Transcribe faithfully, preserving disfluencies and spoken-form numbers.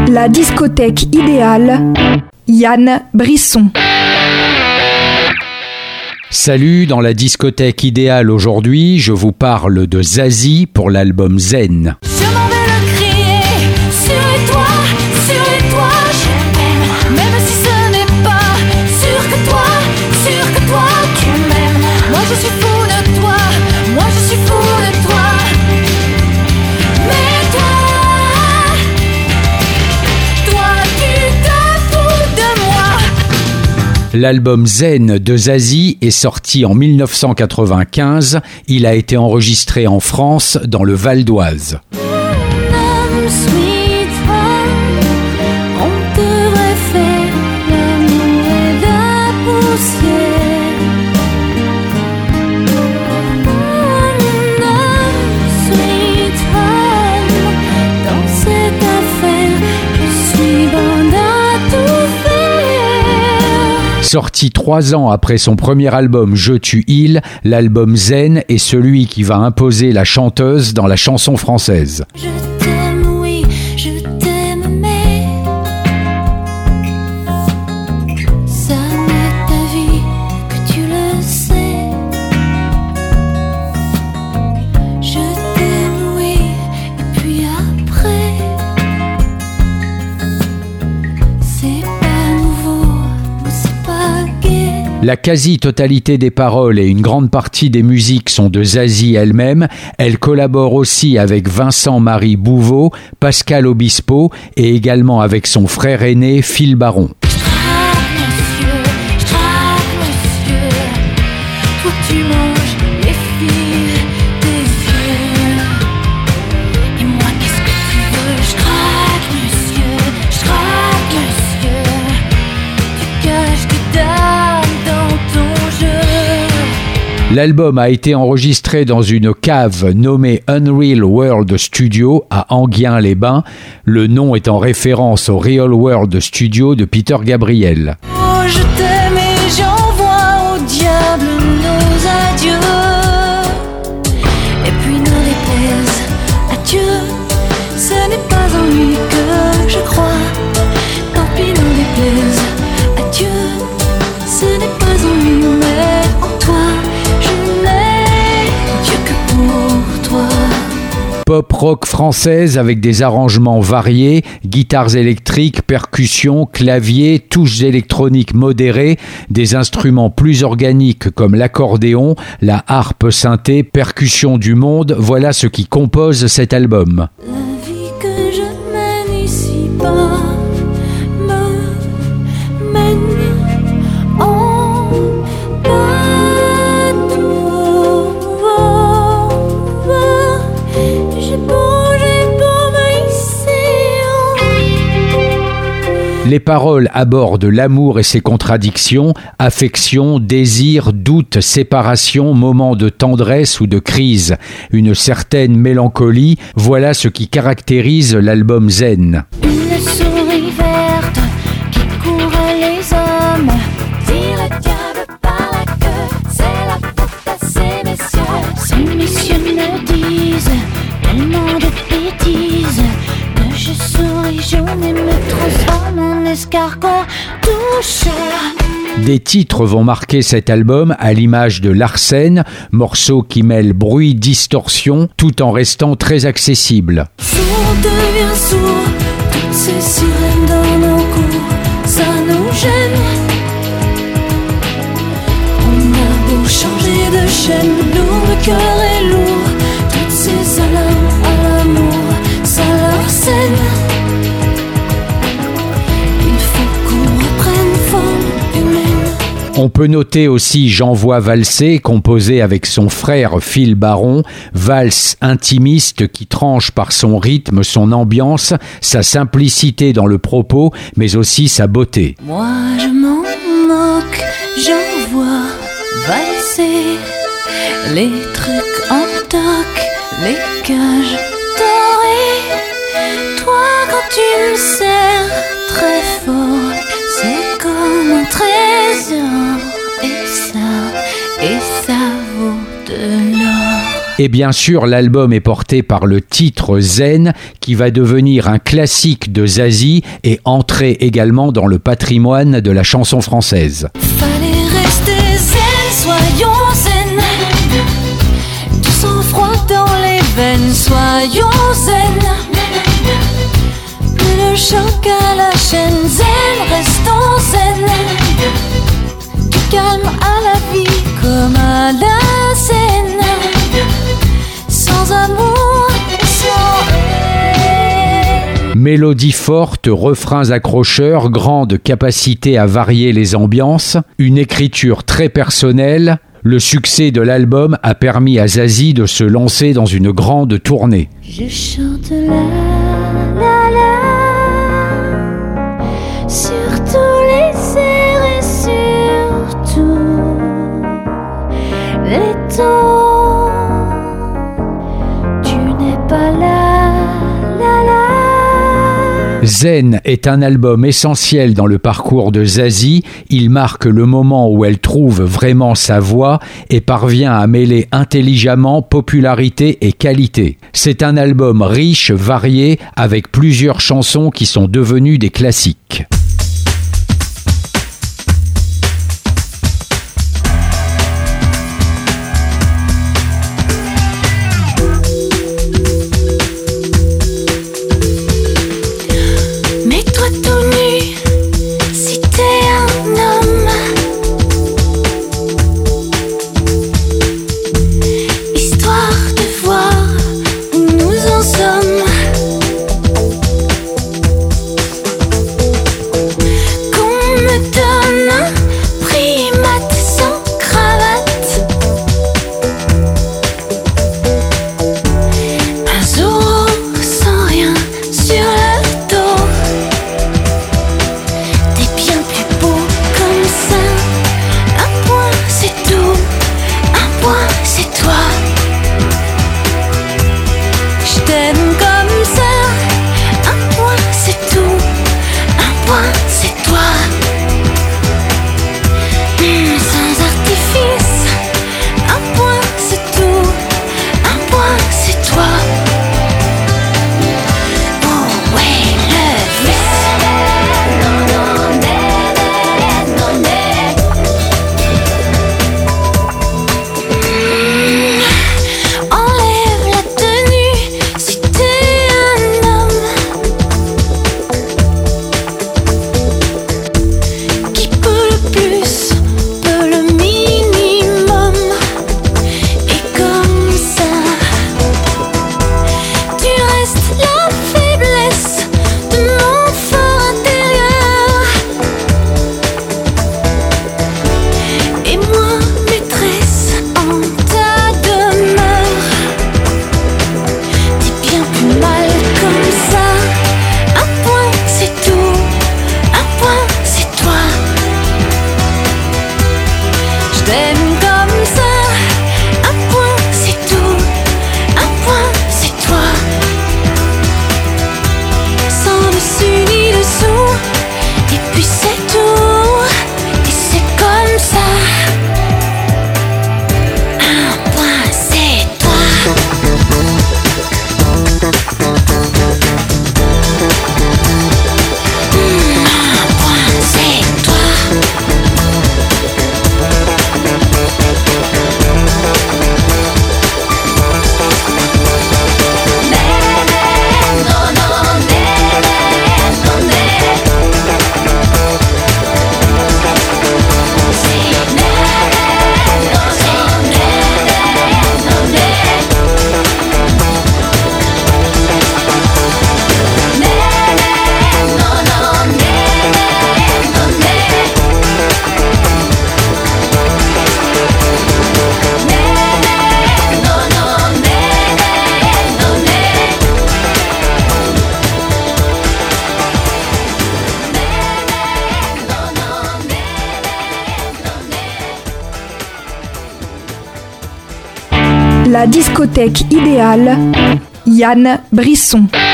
La discothèque idéale, Yann Brisson. Salut, dans la discothèque idéale aujourd'hui, je vous parle de Zazie pour l'album Zen. Je m'en vais le crier sur les toits, sur les toits, je t'aime. Même si ce n'est pas sûr que toi, sûr que toi tu m'aimes. Moi je suis fou de toi, moi je suis fou de toi. Mais toi, toi tu te fous de moi. L'album Zen de Zazie est sorti en dix-neuf cent quatre-vingt-quinze. Il a été enregistré en France, dans le Val d'Oise. Sorti trois ans après son premier album Je tue il, l'album Zen est celui qui va imposer la chanteuse dans la chanson française. Je t'aime, oui, je t'aime, mais ça n'est ta vie que tu le sais. Je t'aime, oui, et puis après, c'est pas nouveau, mais c'est pas gai. La quasi-totalité des paroles et une grande partie des musiques sont de Zazie elle-même. Elle collabore aussi avec Vincent-Marie Bouveau, Pascal Obispo et également avec son frère aîné Phil Baron. Je traque, monsieur, je traque, monsieur. Toi tu manges les fils des yeux. Et moi qu'est-ce que tu veux? Je traque, monsieur, je traque, monsieur. Tu caches tes dames dans ton jeu. L'album a été enregistré dans une cave nommée Unreal World Studio à Enghien-les-Bains. Le nom est en référence au Real World Studio de Peter Gabriel. Oh, je t'aime et j'envoie au diable nos adieux. Et puis nos déplaise à Dieu. Ce n'est pas en lui que je crois. Tant pis nos déplaise à Dieu. Ce n'est pas en lui mais en toi. Je n'ai Dieu que pour toi. Pop rock française avec des arrangements variés, guitares électriques, percussions, claviers, touches électroniques modérées, des instruments plus organiques comme l'accordéon, la harpe synthé, percussions du monde, voilà ce qui compose cet album. La vie que je mène ici-bas me mène en bateau. J'ai beau, j'ai beau me hisser en... Les paroles abordent l'amour et ses contradictions, affection, désir, doute, séparation, moments de tendresse ou de crise, une certaine mélancolie, voilà ce qui caractérise l'album Zen. Une souris verte qui court les hommes. Dit le diable par la queue, c'est la faute à ces messieurs. Ces messieurs me disent tellement de bêtises que je souris jaune et me transforme en escargot touché. Des titres vont marquer cet album à l'image de Larsen, morceau qui mêle bruit, distorsion, tout en restant très accessible. Sourd devient sourd, toutes ces sirènes dans nos cours, ça nous gêne. On a beau changer de chaîne, lourd, le cœur est lourd, toutes ces alarmes à l'amour, ça leur scène. Il faut qu'on reprenne forme humaine. On peut noter aussi J'envoie valser, composé avec son frère Phil Baron, valse intimiste qui tranche par son rythme, son ambiance, sa simplicité dans le propos, mais aussi sa beauté. Moi je m'en moque, j'envoie valser les trucs en toc, les cages dorées. Toi quand tu me serres très fort, c'est comme un trésor. Et ça, et ça vaut de l'or. Et bien sûr, l'album est porté par le titre Zen, qui va devenir un classique de Zazie et entrer également dans le patrimoine de la chanson française. Fallait rester zen, soyons zen. Tout sang froid dans les veines, soyons zen. Plus le choc à la chaîne, zen, restons zen. Du calme à la vie comme à la scène. Sans amour, sans haine. Mélodie forte, refrains accrocheurs, grande capacité à varier les ambiances, une écriture très personnelle. Le succès de l'album a permis à Zazie de se lancer dans une grande tournée. Je chante la la la sur tous les airs et surtout les tons. Tu n'es pas là, la la. Zen est un album essentiel dans le parcours de Zazie. Il marque le moment où elle trouve vraiment sa voix et parvient à mêler intelligemment popularité et qualité. C'est un album riche, varié, avec plusieurs chansons qui sont devenues des classiques. La discothèque idéale, Yann Brisson.